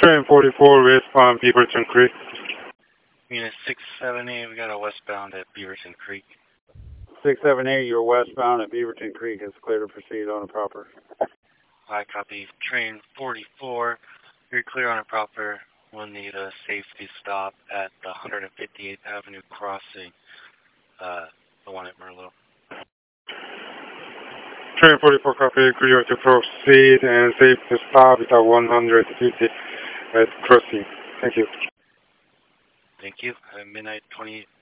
Train 44 westbound Beaverton Creek. Unit 678, we got a westbound at Beaverton Creek. 678, you're westbound at Beaverton Creek. It's clear to proceed on a proper. I copy. Train 44, you're clear on a proper. We'll need a safety stop at the 158th Avenue crossing, the one at Merlot. Train 44 copy, clear to proceed and safety stop at 150 at crossing. Thank you. Thank you. Midnight 20.